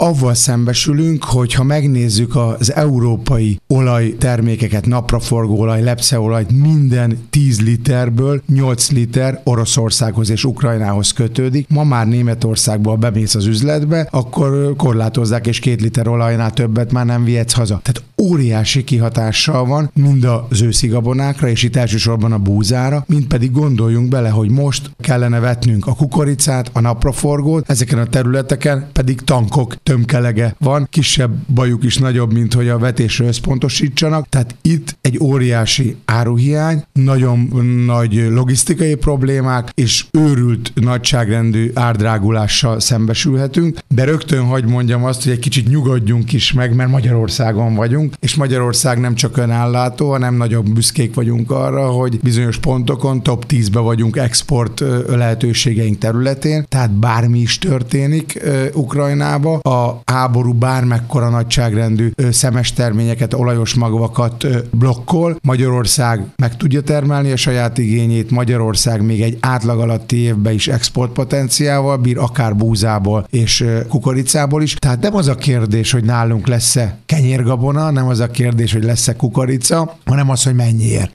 avval szembesülünk, hogy ha megnézzük az európai olajtermékeket, napraforgó olaj, lepceolajt, minden 10 literből 8 liter Oroszországhoz és Ukrajnához kötődik. Ma már Németországból bemész az üzletbe, akkor korlátozzák, és 2 liter olajnál többet már nem vihetsz haza. Tehát óriási kihatással van mind az őszi gabonákra, és itt elsősorban a búzára, mind pedig gondoljunk bele, hogy most kellene vetnünk a kukoricát, a napraforgót, ezeken a területeken pedig tankok tömkelege van, kisebb bajuk is nagyobb, mint hogy a vetésre összpontosítsanak, tehát itt egy óriási áruhiány, nagyon nagy logisztikai problémák, és őrült nagyságrendű árdrágulással szembesülhetünk, de rögtön hadd mondjam azt, hogy egy kicsit nyugodjunk is meg, mert Magyarországon vagyunk, és Magyarország nem csak önállátó, hanem nagyon büszkék vagyunk arra, hogy bizonyos pontokon top 10-be vagyunk export lehetőségeink területén, tehát bármi is történik Ukrajnába, a háború bármekkora nagyságrendű szemes terményeket, olajos magvakat blokkol, Magyarország meg tudja termelni a saját igényét, Magyarország még egy átlag alatti évben is exportpotenciával bír, akár búzából és kukoricából is. Tehát nem az a kérdés, hogy nálunk lesz-e kenyérgabona, nem az a kérdés, hogy lesz-e kukorica, hanem az, hogy mennyiért.